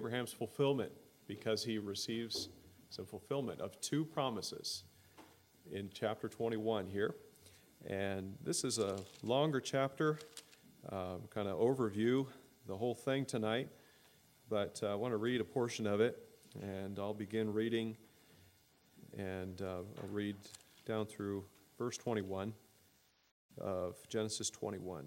Abraham's fulfillment because he receives some fulfillment of two promises in chapter 21 here. And this is a longer chapter, kind of overview the whole thing tonight, but I want to read a portion of it, and I'll begin reading, and I'll read down through verse 21 of Genesis 21.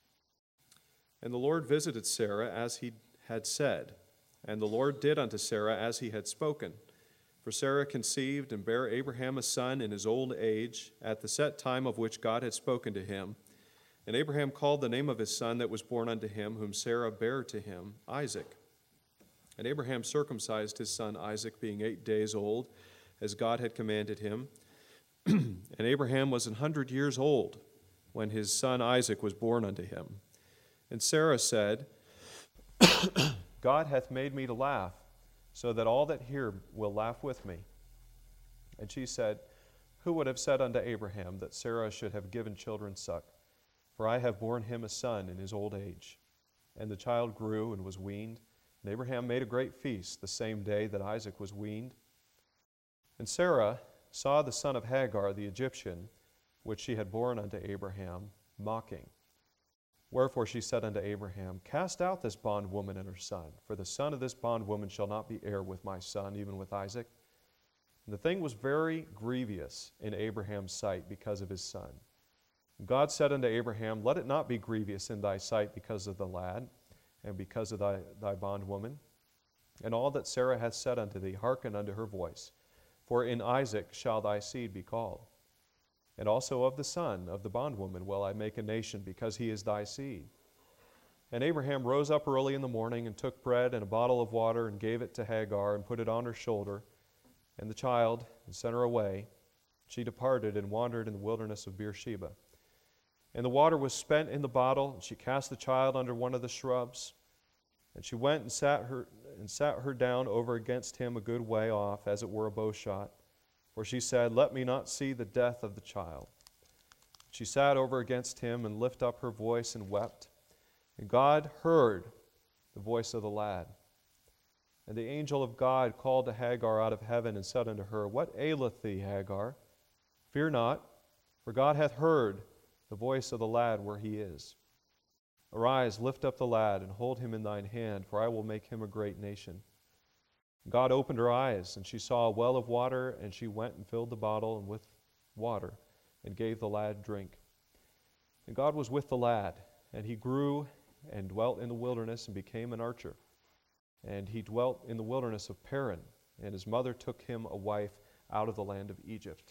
And the Lord visited Sarah as he had said, and the Lord did unto Sarah as he had spoken. For Sarah conceived and bare Abraham a son in his old age, at the set time of which God had spoken to him. And Abraham called the name of his son that was born unto him, whom Sarah bare to him, Isaac. And Abraham circumcised his son Isaac, being 8 days old, as God had commanded him. And Abraham was 100 years old when his son Isaac was born unto him. And Sarah said, God hath made me to laugh, so that all that hear will laugh with me. And she said, Who would have said unto Abraham that Sarah should have given children suck? For I have borne him a son in his old age. And the child grew and was weaned. And Abraham made a great feast the same day that Isaac was weaned. And Sarah saw the son of Hagar the Egyptian, which she had borne unto Abraham, mocking. Wherefore she said unto Abraham, Cast out this bondwoman and her son, for the son of this bondwoman shall not be heir with my son, even with Isaac. And the thing was very grievous in Abraham's sight because of his son. And God said unto Abraham, Let it not be grievous in thy sight because of the lad, and because of thy bondwoman. And all that Sarah hath said unto thee, hearken unto her voice. For in Isaac shall thy seed be called. And also of the son of the bondwoman will I make a nation, because he is thy seed. And Abraham rose up early in the morning, and took bread and a bottle of water, and gave it to Hagar, and put it on her shoulder, and the child, and sent her away. She departed and wandered in the wilderness of Beersheba. And the water was spent in the bottle, and she cast the child under one of the shrubs. And she went and sat her down over against him a good way off, as it were a bowshot. For she said, Let me not see the death of the child. She sat over against him and lifted up her voice and wept. And God heard the voice of the lad. And the angel of God called to Hagar out of heaven and said unto her, What aileth thee, Hagar? Fear not, for God hath heard the voice of the lad where he is. Arise, lift up the lad, and hold him in thine hand, for I will make him a great nation. God opened her eyes, and she saw a well of water, and she went and filled the bottle with water, and gave the lad drink. And God was with the lad, and he grew and dwelt in the wilderness, and became an archer. And he dwelt in the wilderness of Paran, and his mother took him a wife out of the land of Egypt.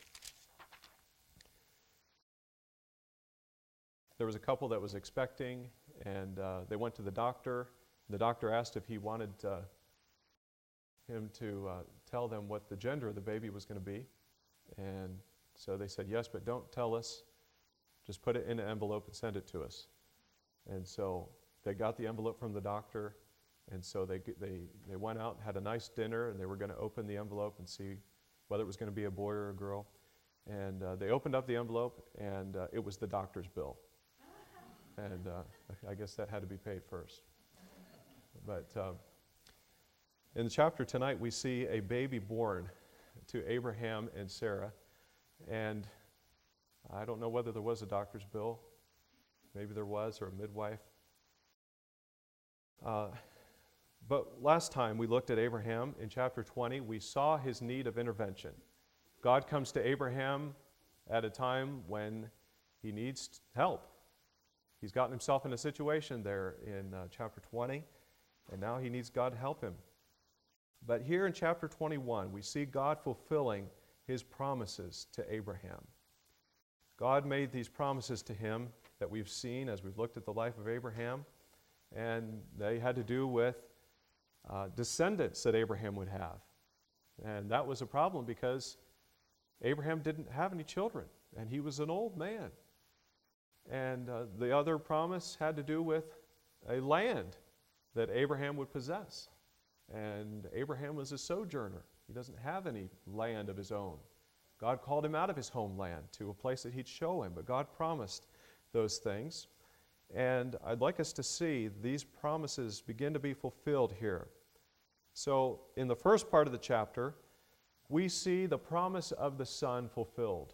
There was a couple that was expecting, and they went to the doctor. The doctor asked if he wanted him to tell them what the gender of the baby was going to be. And so they said, yes, but don't tell us. Just put it in an envelope and send it to us. And so they got the envelope from the doctor, and so they went out, had a nice dinner, and they were going to open the envelope and see whether it was going to be a boy or a girl. And they opened up the envelope, and it was the doctor's bill. And I guess that had to be paid first. But in the chapter tonight, we see a baby born to Abraham and Sarah. And I don't know whether there was a doctor's bill. Maybe there was, or a midwife. But last time we looked at Abraham in chapter 20, we saw his need of intervention. God comes to Abraham at a time when he needs help. He's gotten himself in a situation there in chapter 20, and now he needs God to help him. But here in chapter 21, we see God fulfilling his promises to Abraham. God made these promises to him that we've seen as we've looked at the life of Abraham, and they had to do with descendants that Abraham would have. And that was a problem because Abraham didn't have any children, and he was an old man. And the other promise had to do with a land that Abraham would possess. And Abraham was a sojourner. He doesn't have any land of his own. God called him out of his homeland to a place that he'd show him, but God promised those things. And I'd like us to see these promises begin to be fulfilled here. So in the first part of the chapter, we see the promise of the Son fulfilled.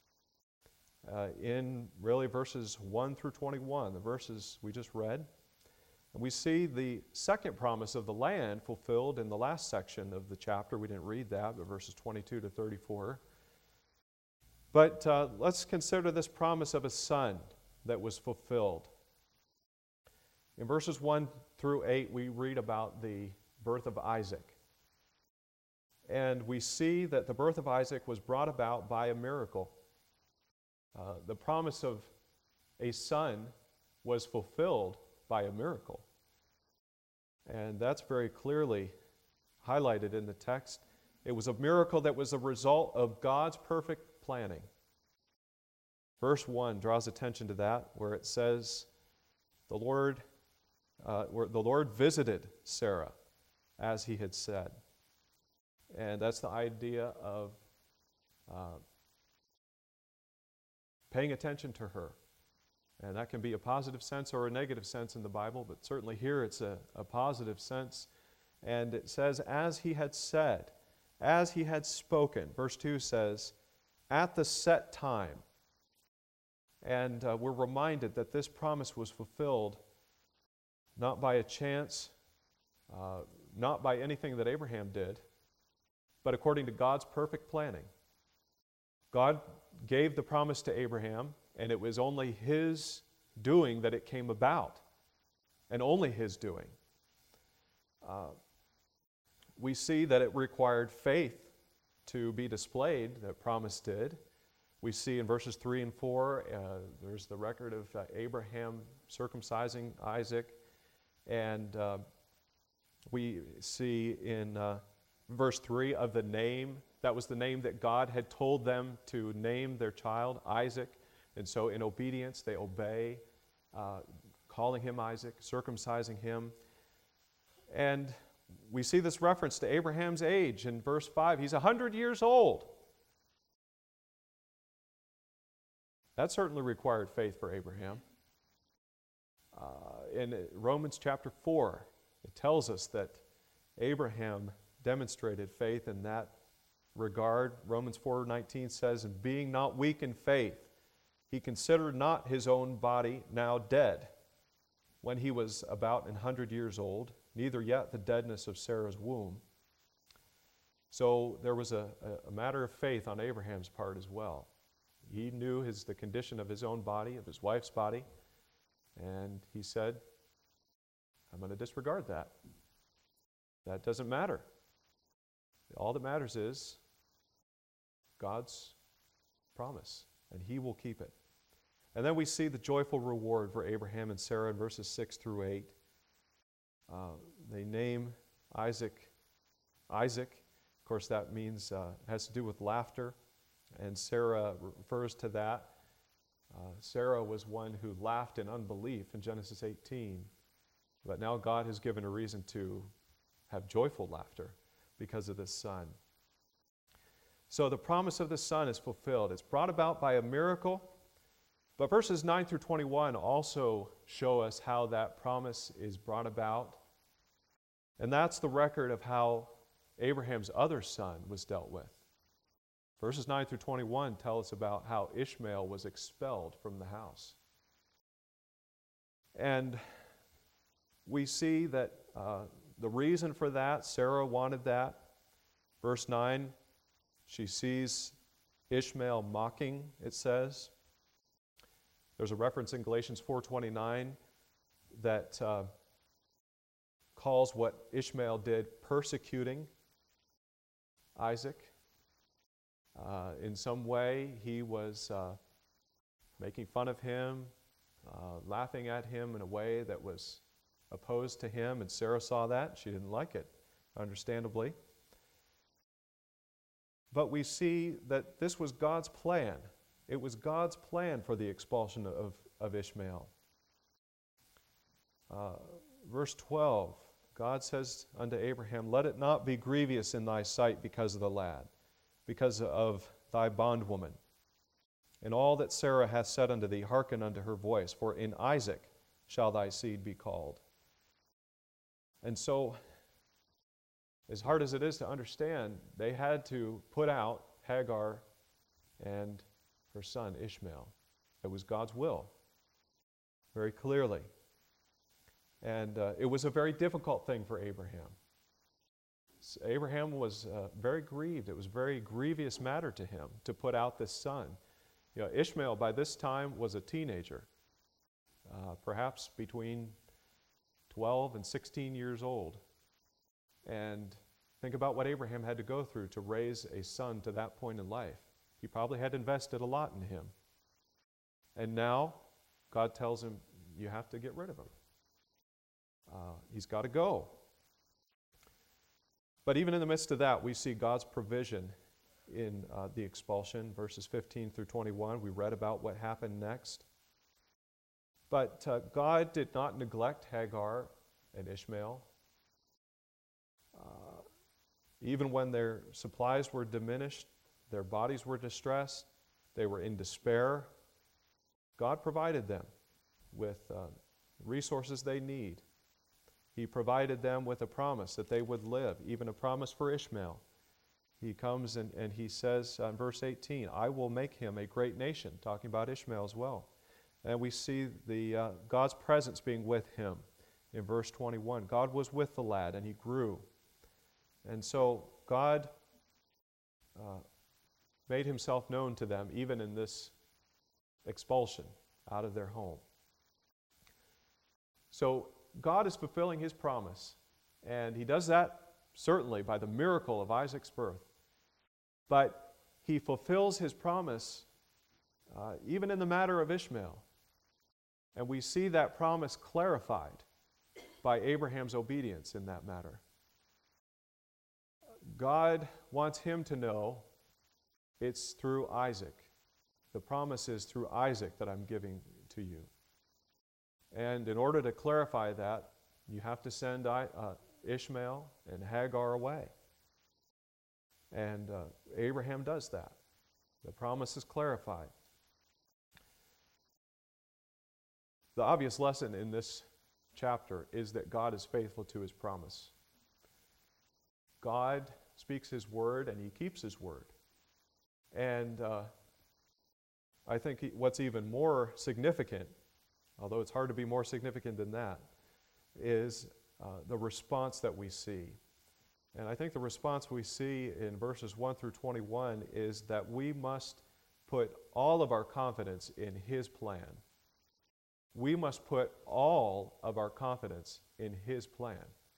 In really verses 1 through 21, the verses we just read. And we see the second promise of the land fulfilled in the last section of the chapter. We didn't read that, but verses 22 to 34. But let's consider this promise of a son that was fulfilled. In verses 1 through 8, we read about the birth of Isaac. And we see that the birth of Isaac was brought about by a miracle. The promise of a son was fulfilled by a miracle. And that's very clearly highlighted in the text. It was a miracle that was a result of God's perfect planning. Verse 1 draws attention to that, where it says, the Lord visited Sarah as he had said. And that's the idea of paying attention to her. And that can be a positive sense or a negative sense in the Bible, but certainly here it's a positive sense. And it says, as he had said, as he had spoken. Verse 2 says, at the set time. And we're reminded that this promise was fulfilled not by a chance, not by anything that Abraham did, but according to God's perfect planning. God gave the promise to Abraham, and it was only his doing that it came about, and only his doing. We see that it required faith to be displayed, that promise did. We see in verses 3 and 4, there's the record of Abraham circumcising Isaac, and we see in verse 3 of the name. That was the name that God had told them to name their child, Isaac. And so in obedience, they obey, calling him Isaac, circumcising him. And we see this reference to Abraham's age in verse 5. He's 100 years old. That certainly required faith for Abraham. In Romans chapter 4, it tells us that Abraham demonstrated faith in that regard. Romans 4:19 says, and being not weak in faith, he considered not his own body now dead, when he was about 100 years old, neither yet the deadness of Sarah's womb. So there was a matter of faith on Abraham's part as well. He knew the condition of his own body, of his wife's body, and he said, I'm going to disregard that. That doesn't matter. All that matters is God's promise, and he will keep it. And then we see the joyful reward for Abraham and Sarah in verses 6 through 8. They name Isaac. Of course, that means has to do with laughter, and Sarah refers to that. Sarah was one who laughed in unbelief in Genesis 18, but now God has given a reason to have joyful laughter because of this son. So the promise of the son is fulfilled. It's brought about by a miracle, but verses 9 through 21 also show us how that promise is brought about. And that's the record of how Abraham's other son was dealt with. Verses 9 through 21 tell us about how Ishmael was expelled from the house. And we see that the reason for that, Sarah wanted that. Verse 9, she sees Ishmael mocking, it says. There's a reference in Galatians 4:29 that calls what Ishmael did persecuting Isaac. In some way, he was making fun of him, laughing at him in a way that was opposed to him, and Sarah saw that. She didn't like it, understandably. But we see that this was God's plan. It was God's plan for the expulsion of Ishmael. Verse 12, God says unto Abraham, let it not be grievous in thy sight because of the lad, because of thy bondwoman. And all that Sarah hath said unto thee, hearken unto her voice, for in Isaac shall thy seed be called. And so as hard as it is to understand, they had to put out Hagar and her son Ishmael. It was God's will, very clearly. And it was a very difficult thing for Abraham. Abraham was very grieved. It was a very grievous matter to him to put out this son. Ishmael by this time was a teenager, perhaps between 12 and 16 years old. And think about what Abraham had to go through to raise a son to that point in life. He probably had invested a lot in him. And now God tells him, you have to get rid of him. He's got to go. But even in the midst of that, we see God's provision in the expulsion, verses 15 through 21. We read about what happened next. But God did not neglect Hagar and Ishmael. Even when their supplies were diminished, their bodies were distressed, they were in despair, God provided them with resources they need. He provided them with a promise that they would live, even a promise for Ishmael. He comes and he says in verse 18, I will make him a great nation, talking about Ishmael as well. And we see God's presence being with him in verse 21. God was with the lad and he grew. And so God made himself known to them even in this expulsion out of their home. So God is fulfilling his promise, and he does that certainly by the miracle of Isaac's birth. But he fulfills his promise even in the matter of Ishmael. And we see that promise clarified by Abraham's obedience in that matter. God wants him to know it's through Isaac. The promise is through Isaac that I'm giving to you. And in order to clarify that, you have to send Ishmael and Hagar away. And Abraham does that. The promise is clarified. The obvious lesson in this chapter is that God is faithful to his promise. God speaks his word and he keeps his word. And I think what's even more significant, although it's hard to be more significant than that, is the response that we see. And I think the response we see in verses 1 through 21 is that we must put all of our confidence in his plan. We must put all of our confidence in his plan.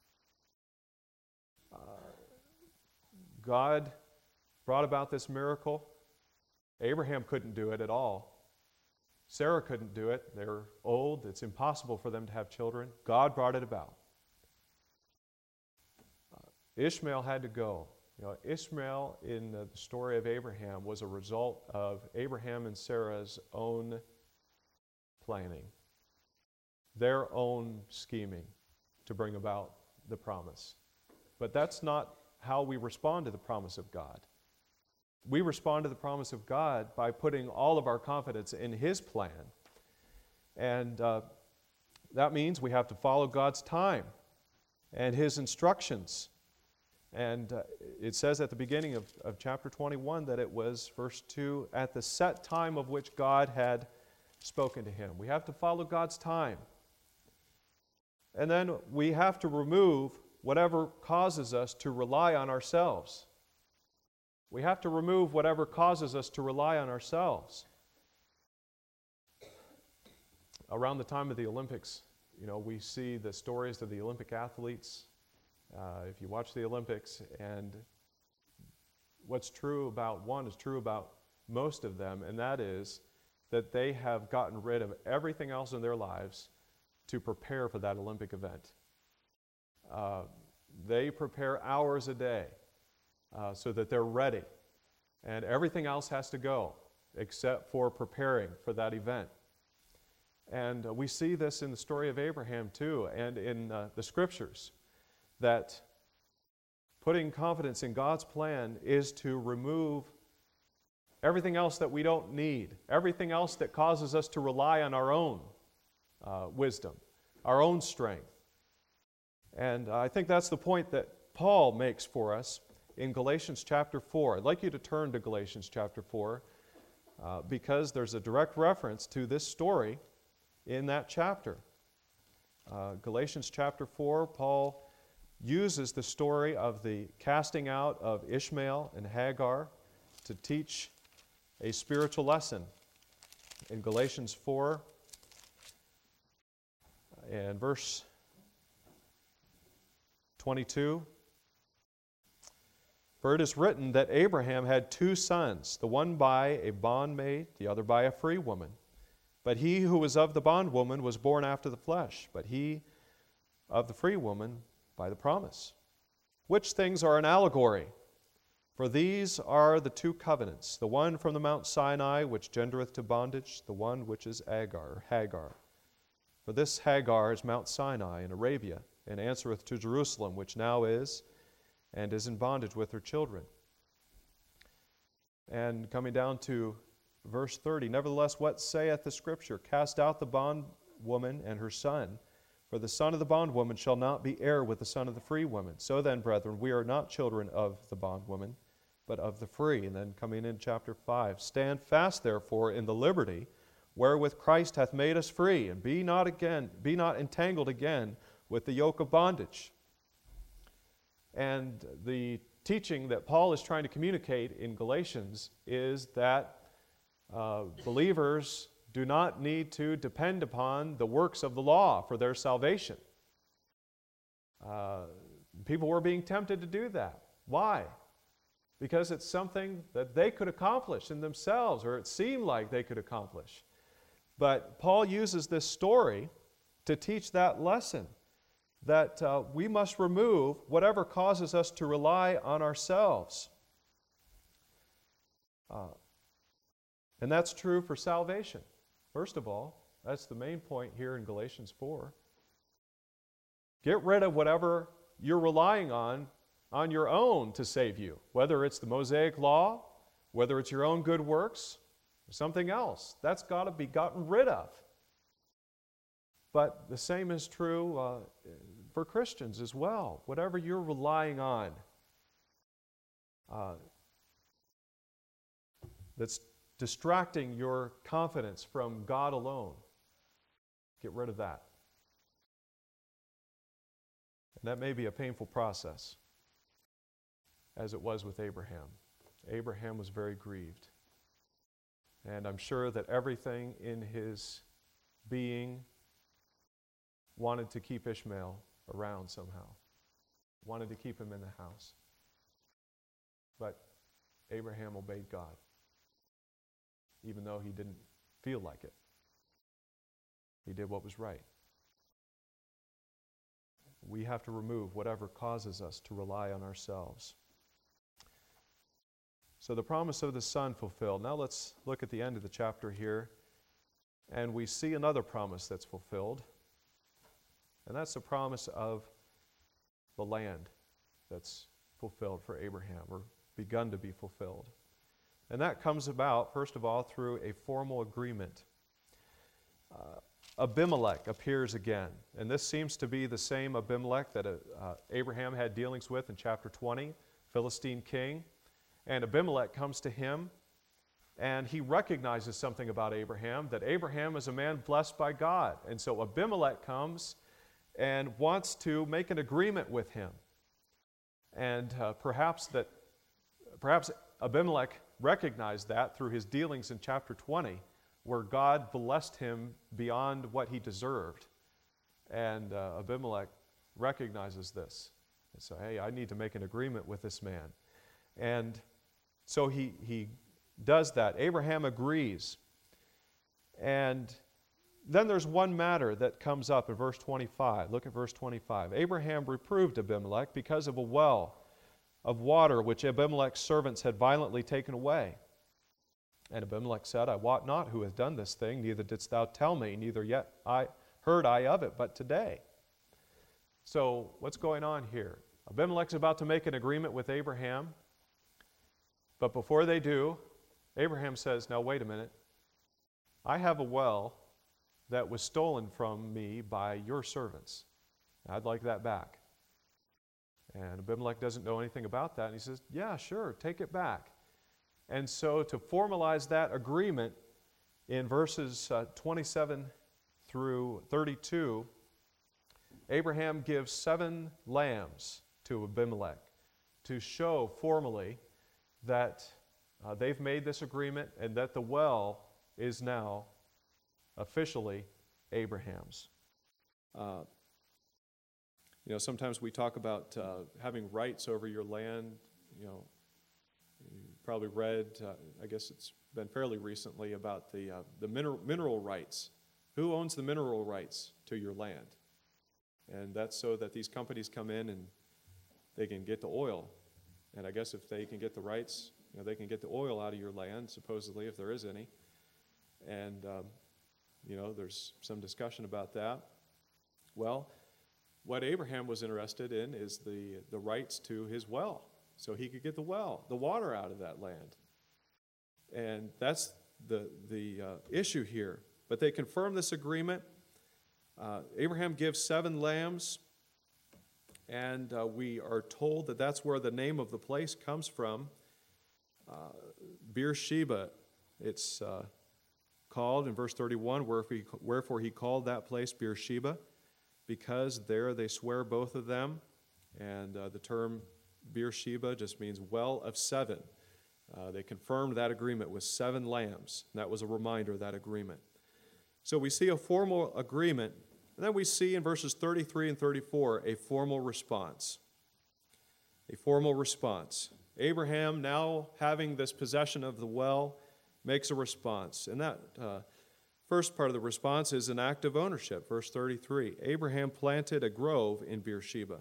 God brought about this miracle. Abraham couldn't do it at all. Sarah couldn't do it. They're old. It's impossible for them to have children. God brought it about. Ishmael had to go. Ishmael in the story of Abraham was a result of Abraham and Sarah's own planning, their own scheming to bring about the promise. But that's not how we respond to the promise of God. We respond to the promise of God by putting all of our confidence in his plan. And that means we have to follow God's time and his instructions. And it says at the beginning of chapter 21 that it was, verse 2, at the set time of which God had spoken to him. We have to follow God's time. And then we have to remove whatever causes us to rely on ourselves. We have to remove whatever causes us to rely on ourselves. Around the time of the Olympics, we see the stories of the Olympic athletes. If you watch the Olympics, and what's true about one is true about most of them, and that is that they have gotten rid of everything else in their lives to prepare for that Olympic event. They prepare hours a day so that they're ready. And everything else has to go except for preparing for that event. And we see this in the story of Abraham too, and in the scriptures, that putting confidence in God's plan is to remove everything else that we don't need, everything else that causes us to rely on our own wisdom, our own strength. And I think that's the point that Paul makes for us in Galatians chapter 4. I'd like you to turn to Galatians chapter 4 because there's a direct reference to this story in that chapter. Galatians chapter 4, Paul uses the story of the casting out of Ishmael and Hagar to teach a spiritual lesson. In Galatians 4 and verse 22, for it is written that Abraham had two sons, the one by a bondmaid, the other by a free woman. But he who was of the bondwoman was born after the flesh, but he of the free woman by the promise. Which things are an allegory? For these are the two covenants, the one from the Mount Sinai, which gendereth to bondage, the one which is Hagar. For this Hagar is Mount Sinai in Arabia, and answereth to Jerusalem, which now is, and is in bondage with her children. And coming down to verse 30, nevertheless, what saith the Scripture? Cast out the bondwoman and her son, for the son of the bondwoman shall not be heir with the son of the free woman. So then, brethren, we are not children of the bondwoman, but of the free. And then coming in chapter 5, stand fast therefore in the liberty wherewith Christ hath made us free, and be not entangled again with the yoke of bondage. And the teaching that Paul is trying to communicate in Galatians is that believers do not need to depend upon the works of the law for their salvation. People were being tempted to do that. Why? Because it's something that they could accomplish in themselves, or it seemed like they could accomplish. But Paul uses this story to teach that lesson, that we must remove whatever causes us to rely on ourselves. And that's true for salvation. First of all, that's the main point here in Galatians 4. Get rid of whatever you're relying on your own to save you, whether it's the Mosaic Law, whether it's your own good works, or something else. That's got to be gotten rid of. But the same is true for Christians as well. Whatever you're relying on that's distracting your confidence from God alone, get rid of that. And that may be a painful process, as it was with Abraham. Abraham was very grieved. And I'm sure that everything in his being wanted to keep Ishmael around somehow, wanted to keep him in the house. But Abraham obeyed God, even though he didn't feel like it. He did what was right. We have to remove whatever causes us to rely on ourselves. So the promise of the Son fulfilled. Now let's look at the end of the chapter here, and we see another promise that's fulfilled, and that's the promise of the land that's fulfilled for Abraham, or begun to be fulfilled. And that comes about, first of all, through a formal agreement. Abimelech appears again, and this seems to be the same Abimelech that Abraham had dealings with in chapter 20, Philistine king. And Abimelech comes to him, and he recognizes something about Abraham, that Abraham is a man blessed by God. And so Abimelech comes and wants to make an agreement with him. And perhaps Abimelech recognized that through his dealings in chapter 20, where God blessed him beyond what he deserved. And Abimelech recognizes this. And so, hey, I need to make an agreement with this man. And so he does that. Abraham agrees. And then there's one matter that comes up in verse 25. Look at verse 25. Abraham reproved Abimelech because of a well of water which Abimelech's servants had violently taken away. And Abimelech said, I wot not who hath done this thing, neither didst thou tell me, neither yet heard I of it, but today. So what's going on here? Abimelech's about to make an agreement with Abraham. But before they do, Abraham says, now wait a minute. I have a well that was stolen from me by your servants. I'd like that back. And Abimelech doesn't know anything about that, and he says, yeah, sure, take it back. And so to formalize that agreement, in verses 27 through 32, Abraham gives 7 lambs to Abimelech to show formally that they've made this agreement and that the well is now officially Abraham's. Sometimes we talk about having rights over your land. You probably read, I guess it's been fairly recently, about the mineral rights. Who owns the mineral rights to your land? And that's so that these companies come in and they can get the oil. And I guess if they can get the rights, they can get the oil out of your land, supposedly, if there is any. And, there's some discussion about that. Well, what Abraham was interested in is the rights to his well, so he could get the water out of that land. And that's the issue here. But they confirm this agreement. Abraham gives 7 lambs, and we are told that that's where the name of the place comes from. Beersheba, it's called in verse 31, wherefore he called that place Beersheba, because there they swear, both of them. And the term Beersheba just means well of 7. They confirmed that agreement with 7 lambs. And that was a reminder of that agreement. So we see a formal agreement, and then we see in verses 33 and 34 a formal response. A formal response. Abraham, now having this possession of the well, makes a response. And that first part of the response is an act of ownership. Verse 33, Abraham planted a grove in Beersheba.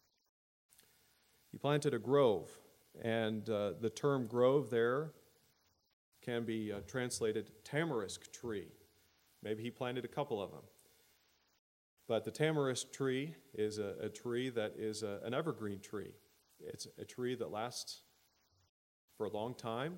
He planted a grove, and the term grove there can be translated tamarisk tree. Maybe he planted a couple of them. But the tamarisk tree is a tree that is an evergreen tree. It's a tree that lasts for a long time.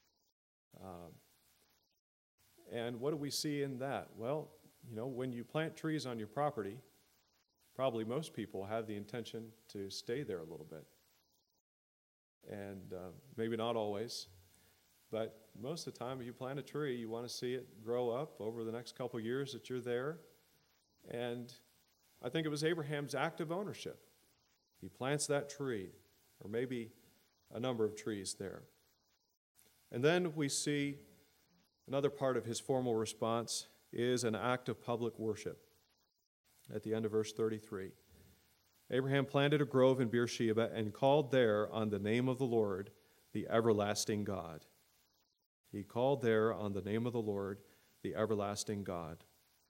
And what do we see in that? Well, when you plant trees on your property, probably most people have the intention to stay there a little bit. And maybe not always, but most of the time, if you plant a tree, you want to see it grow up over the next couple years that you're there. And I think it was Abraham's act of ownership. He plants that tree, or maybe a number of trees there. And then we see another part of his formal response is an act of public worship. At the end of verse 33, Abraham planted a grove in Beersheba and called there on the name of the Lord, the everlasting God. He called there on the name of the Lord, the everlasting God.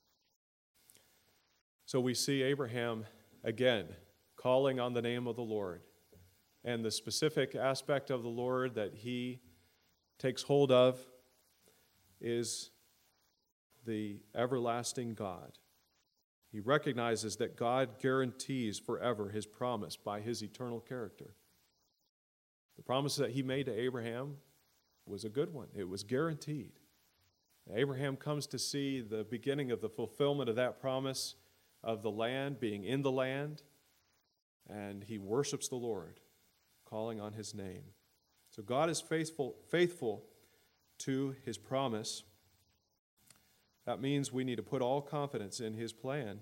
So we see Abraham again calling on the name of the Lord. And the specific aspect of the Lord that he takes hold of is the everlasting God. He recognizes that God guarantees forever his promise by his eternal character. The promise that he made to Abraham was a good one. It was guaranteed. Abraham comes to see the beginning of the fulfillment of that promise of the land, being in the land, and he worships the Lord, calling on his name. So God is faithful to his promise. That means we need to put all confidence in his plan.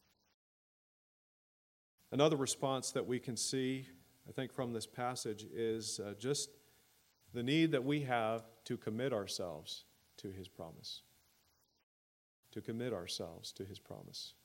Another response that we can see, I think, from this passage is just the need that we have to commit ourselves to his promise. To commit ourselves to his promise.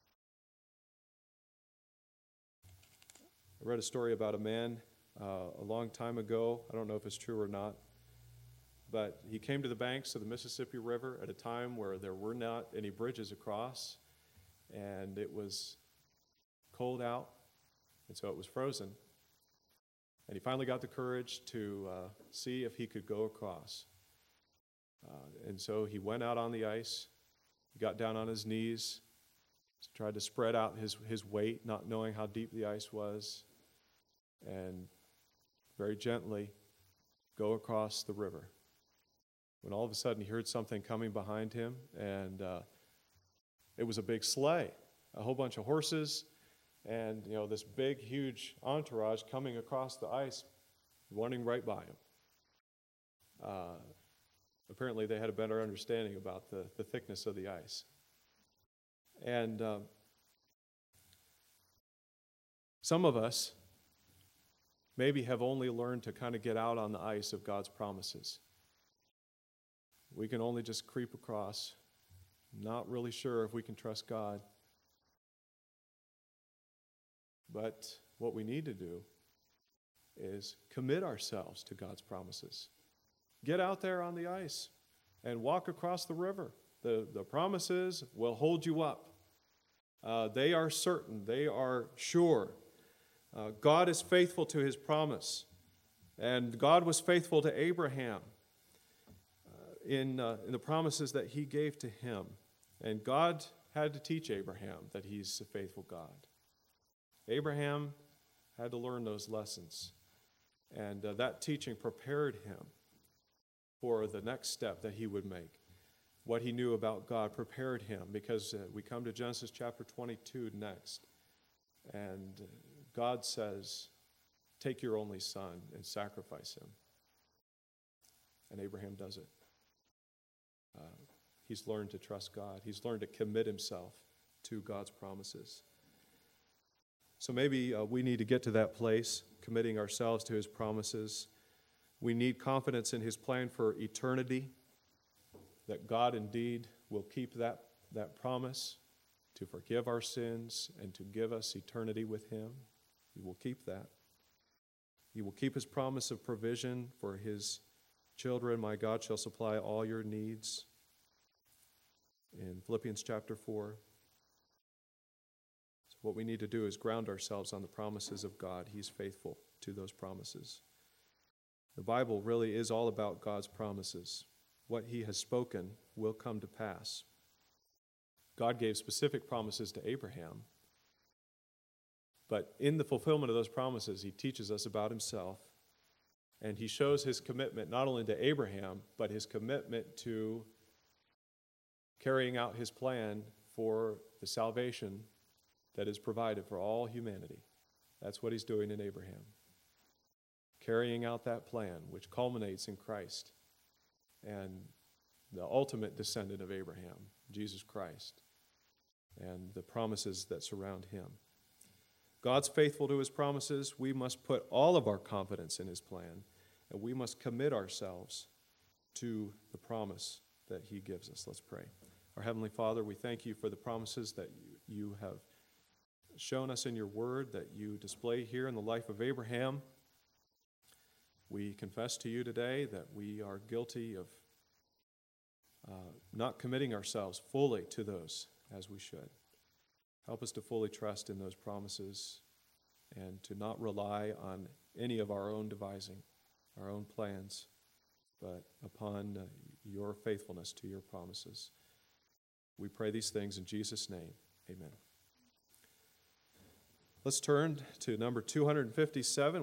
I read a story about a man a long time ago. I don't know if it's true or not. But he came to the banks of the Mississippi River at a time where there were not any bridges across, and it was cold out, and so it was frozen. And he finally got the courage to see if he could go across. And so he went out on the ice, he got down on his knees, tried to spread out his weight, not knowing how deep the ice was, and very gently go across the river. When all of a sudden he heard something coming behind him, and it was a big sleigh, a whole bunch of horses, and this big, huge entourage coming across the ice, running right by him. Apparently, they had a better understanding about the thickness of the ice. And some of us maybe have only learned to kind of get out on the ice of God's promises. We can only just creep across, not really sure if we can trust God. But what we need to do is commit ourselves to God's promises. Get out there on the ice and walk across the river. The promises will hold you up. They are certain. They are sure. God is faithful to his promise. And God was faithful to Abraham in the promises that he gave to him. And God had to teach Abraham that he's a faithful God. Abraham had to learn those lessons. And that teaching prepared him for the next step that he would make. What he knew about God prepared him, because we come to Genesis chapter 22 next. And God says, take your only son and sacrifice him. And Abraham does it. He's learned to trust God. He's learned to commit himself to God's promises. So maybe we need to get to that place, committing ourselves to his promises. We need confidence in his plan for eternity, that God indeed will keep that promise to forgive our sins and to give us eternity with him. He will keep that. He will keep his promise of provision for his children. My God shall supply all your needs. In Philippians chapter 4. So what we need to do is ground ourselves on the promises of God. He's faithful to those promises. The Bible really is all about God's promises. What he has spoken will come to pass. God gave specific promises to Abraham. But in the fulfillment of those promises, he teaches us about himself. And he shows his commitment not only to Abraham, but his commitment to carrying out his plan for the salvation that is provided for all humanity. That's what he's doing in Abraham. Carrying out that plan, which culminates in Christ and the ultimate descendant of Abraham, Jesus Christ, and the promises that surround him. God's faithful to his promises. We must put all of our confidence in his plan, and we must commit ourselves to the promise that he gives us. Let's pray. Our Heavenly Father, we thank you for the promises that you have shown us in your word, that you display here in the life of Abraham. We confess to you today that we are guilty of not committing ourselves fully to those as we should. Help us to fully trust in those promises and to not rely on any of our own devising, our own plans, but upon your faithfulness to your promises. We pray these things in Jesus' name. Amen. Let's turn to number 257.